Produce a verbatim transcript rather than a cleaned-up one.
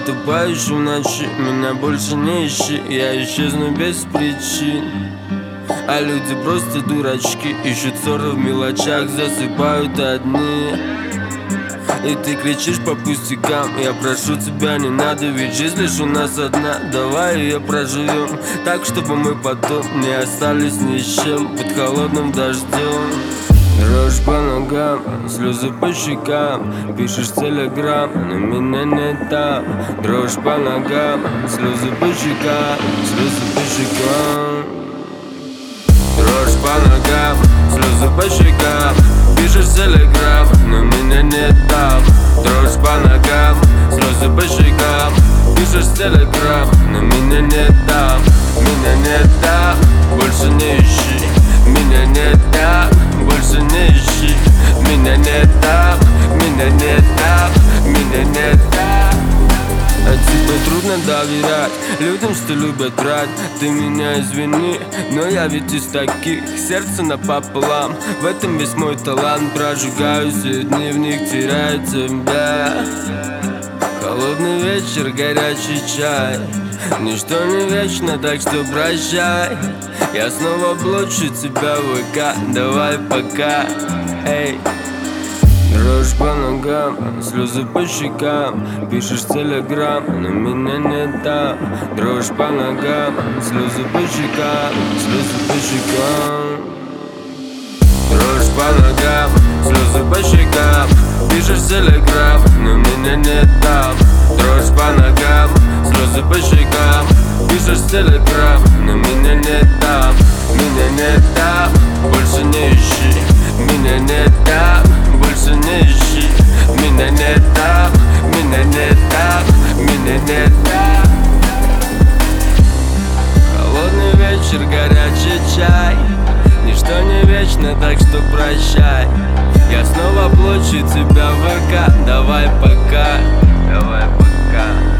утопающий в ночи, меня больше не ищи. Я исчезну без причин, а люди просто дурачки, ищут ссоры в мелочах, засыпают одни. И ты кричишь по пустякам, я прошу тебя, не надо, ведь жизнь лишь у нас одна. Давай ее проживем так, чтобы мы потом не остались ни с чем под холодным дождем. Дрожь по ногам, слезы по щекам, пишешь телеграм, но меня не там. Дрожь по ногам, слезы по щекам, слезы по щекам. Дрожь по ногам, слезы по щекам, пишешь телеграм, но меня не там. Дрожь по ногам, слезы по щекам, пишешь телеграм, но меня не там. Меня не там, больше не ищи. Меня не там, больше не ищи. Меня не там, меня не там, меня не там. А тебе трудно доверять людям, что любят врать. Ты меня извини, но я ведь из таких. Сердце напополам, в этом весь мой талант. Прожигаю все дни, в них теряю тебя. Холодный вечер, горячий чай. Ничто не вечно, так что прощай. Я снова блочу тебя в ВК, давай пока. Эй. Дрожь по ногам, слезы по щекам, пишешь телеграм, но меня не там. Дрожь по ногам, слезы по щекам, слезы по щекам. Дрожь по ногам, слезы по щекам, пишешь телеграм, но меня не там. Дрожь по ногам, слезы по щекам, пишешь телеграм, но меня не там. Меня не там, больше не ищи. Меня не там, больше не ищи. Меня не там, меня не там, меня не там. Холодный вечер, горячий чай. Ничто не вечно, так что прощай. Я снова блочу тебя в ВК, давай пока. Давай пока.